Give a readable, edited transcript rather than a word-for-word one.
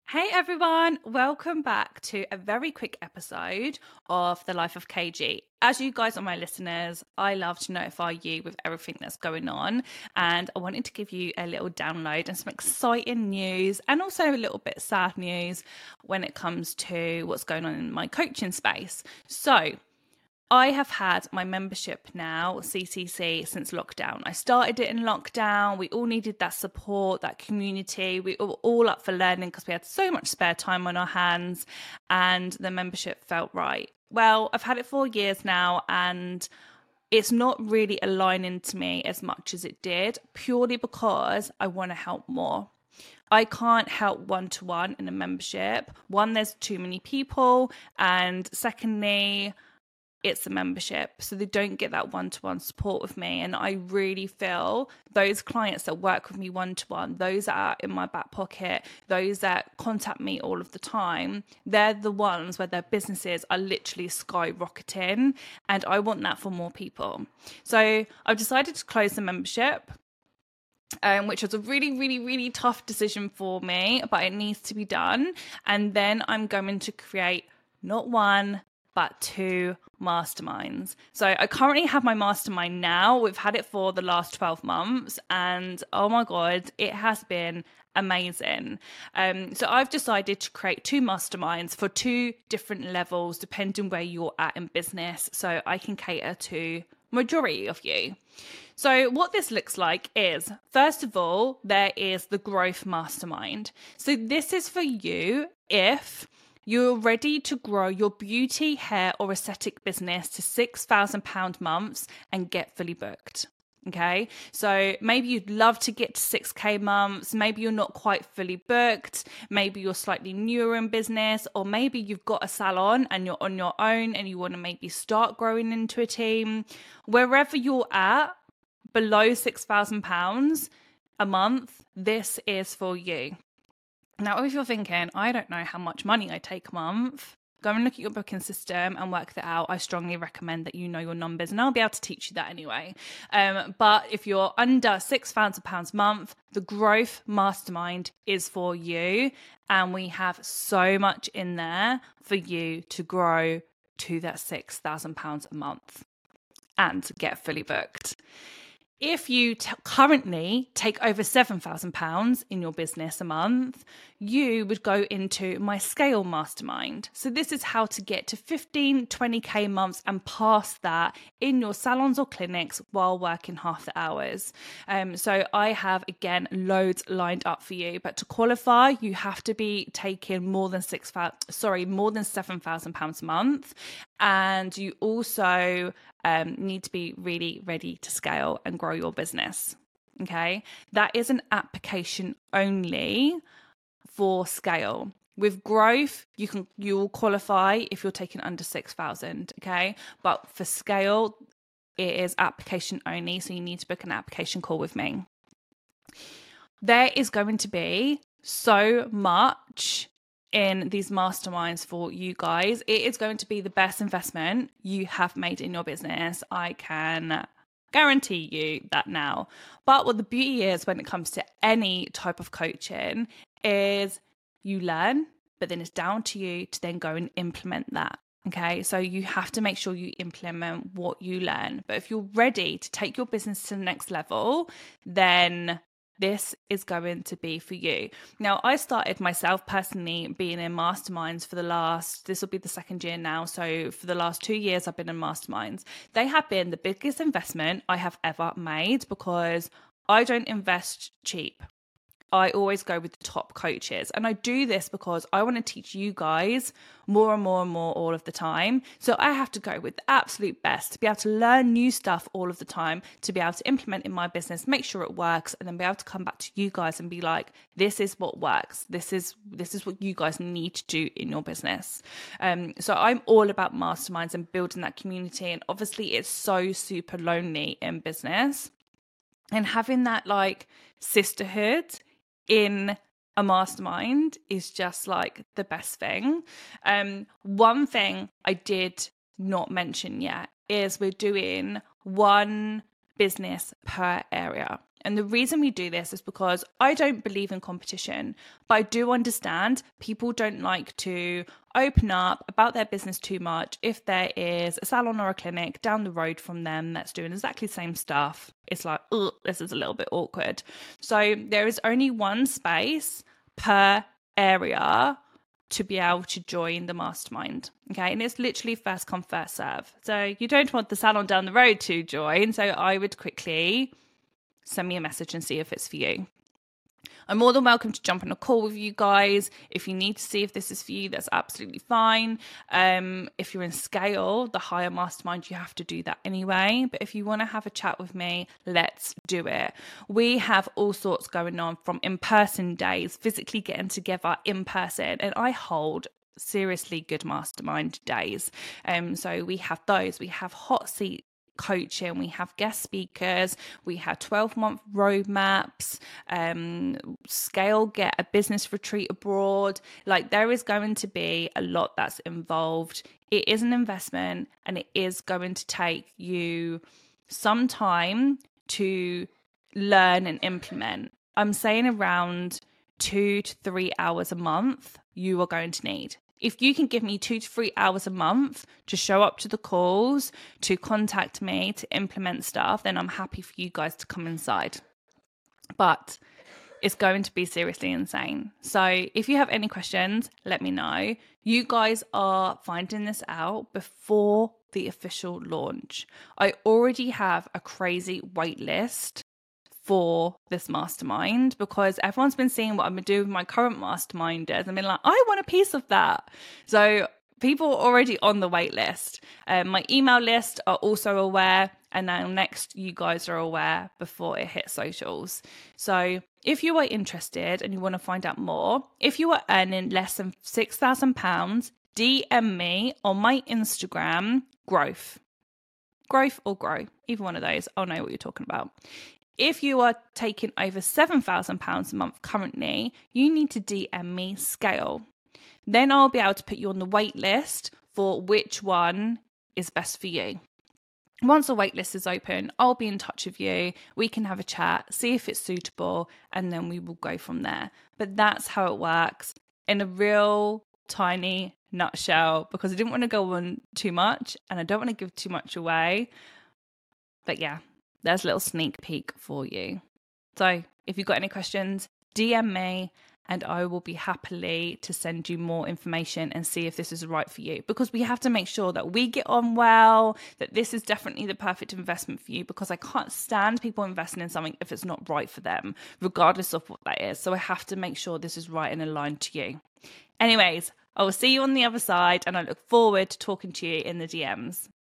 Hey everyone, welcome back to a very quick episode of The Life of KG. As you guys are my listeners, I love to notify you with everything that's going on, and I wanted to give you a little download and some exciting news and also a little bit sad news when it comes to what's going on in my coaching space. So, I have had my membership now, CCC, since lockdown. I started it in lockdown. We all needed that support, that community. We were all up for learning because we had so much spare time on our hands, and the membership felt right. Well, I've had it 4 years now, and it's not really aligning to me as much as it did, purely because I want to help more. I can't help one-to-one in a membership. One, there's too many people, and secondly, it's a membership, so they don't get that one-to-one support with me. And I really feel those clients that work with me one-to-one, those that are in my back pocket, those that contact me all of the time, they're the ones where their businesses are literally skyrocketing, and I want that for more people. So I've decided to close the membership, which was a really, really, really tough decision for me, but it needs to be done. And then I'm going to create not one, but two masterminds. So I currently have my mastermind now. We've had it for the last 12 months, and oh my God, it has been amazing. So I've decided to create two masterminds for two different levels, depending where you're at in business, so I can cater to majority of you. So what this looks like is, first of all, there is the Growth Mastermind. So this is for you if you're ready to grow your beauty, hair, or aesthetic business to £6,000 months and get fully booked. Okay, so maybe you'd love to get to 6K months. Maybe you're not quite fully booked. Maybe you're slightly newer in business, or maybe you've got a salon and you're on your own and you want to maybe start growing into a team. Wherever you're at, below £6,000 a month, this is for you. Now, if you're thinking, I don't know how much money I take a month, go and look at your booking system and work that out. I strongly recommend that you know your numbers, and I'll be able to teach you that anyway. But if you're under £6,000 a month, the Growth Mastermind is for you. And we have so much in there for you to grow to that £6,000 a month and get fully booked. If you currently take over £7,000 in your business a month, you would go into my Scale Mastermind. So this is how to get to 15, 20K months and past that in your salons or clinics while working half the hours. So I have, again, loads lined up for you. But to qualify, you have to be taking more than £7,000 a month. And you also need to be really ready to scale and grow your business. Okay, that is an application only for Scale. With Growth, you'll qualify if you're taking under 6,000. Okay, but for Scale, it is application only, so you need to book an application call with me. There is going to be so much in these masterminds for you guys. It is going to be the best investment you have made in your business. I can guarantee you that now. But what the beauty is when it comes to any type of coaching is you learn, but then it's down to you to then go and implement that. Okay, so you have to make sure you implement what you learn. But if you're ready to take your business to the next level, then this is going to be for you. Now, I started myself personally being in masterminds this will be the second year now. So for the last 2 years, I've been in masterminds. They have been the biggest investment I have ever made because I don't invest cheap. I always go with the top coaches. And I do this because I want to teach you guys more and more and more all of the time. So I have to go with the absolute best to be able to learn new stuff all of the time, to be able to implement in my business, make sure it works, and then be able to come back to you guys and be like, this is what works. This is what you guys need to do in your business. So I'm all about masterminds and building that community. And obviously it's so super lonely in business. And having that like sisterhood in a mastermind is just like the best thing. One thing I did not mention yet is we're doing one business per area. And the reason we do this is because I don't believe in competition, but I do understand people don't like to open up about their business too much if there is a salon or a clinic down the road from them that's doing exactly the same stuff. It's like, ugh, this is a little bit awkward. So there is only one space per area to be able to join the mastermind. Okay. And it's literally first come, first serve. So you don't want the salon down the road to join. So I would quickly send me a message and see if it's for you. I'm more than welcome to jump on a call with you guys. If you need to see if this is for you, that's absolutely fine. If you're in scale, the higher mastermind, you have to do that anyway. But if you want to have a chat with me, let's do it. We have all sorts going on, from in-person days, physically getting together in person. And I hold seriously good mastermind days. So we have those. We have hot seat coaching, we have guest speakers, we have 12-month roadmaps, scale, get a business retreat abroad. Like, there is going to be a lot that's involved. It is an investment, and it is going to take you some time to learn and implement. I'm saying around 2 to 3 hours a month you are going to need. If you can give me 2 to 3 hours a month to show up to the calls, to contact me, to implement stuff, then I'm happy for you guys to come inside. But it's going to be seriously insane. So if you have any questions, let me know. You guys are finding this out before the official launch. I already have a crazy wait list for this mastermind because everyone's been seeing what I've been doing with my current masterminders and been like, I want a piece of that. So people are already on the wait list. My email list are also aware, and now next you guys are aware before it hits socials. So if you are interested and you want to find out more, if you are earning less than £6,000, DM me on my Instagram, growth or grow, either one of those. I'll know what you're talking about. If you are taking over £7,000 a month currently, you need to DM me scale. Then I'll be able to put you on the wait list for which one is best for you. Once the wait list is open, I'll be in touch with you. We can have a chat, see if it's suitable, and then we will go from there. But that's how it works in a real tiny nutshell, because I didn't want to go on too much and I don't want to give too much away. But yeah, there's a little sneak peek for you. So if you've got any questions, DM me and I will be happily to send you more information and see if this is right for you, because we have to make sure that we get on well, that this is definitely the perfect investment for you, because I can't stand people investing in something if it's not right for them, regardless of what that is. So I have to make sure this is right and aligned to you. Anyways, I will see you on the other side and I look forward to talking to you in the DMs.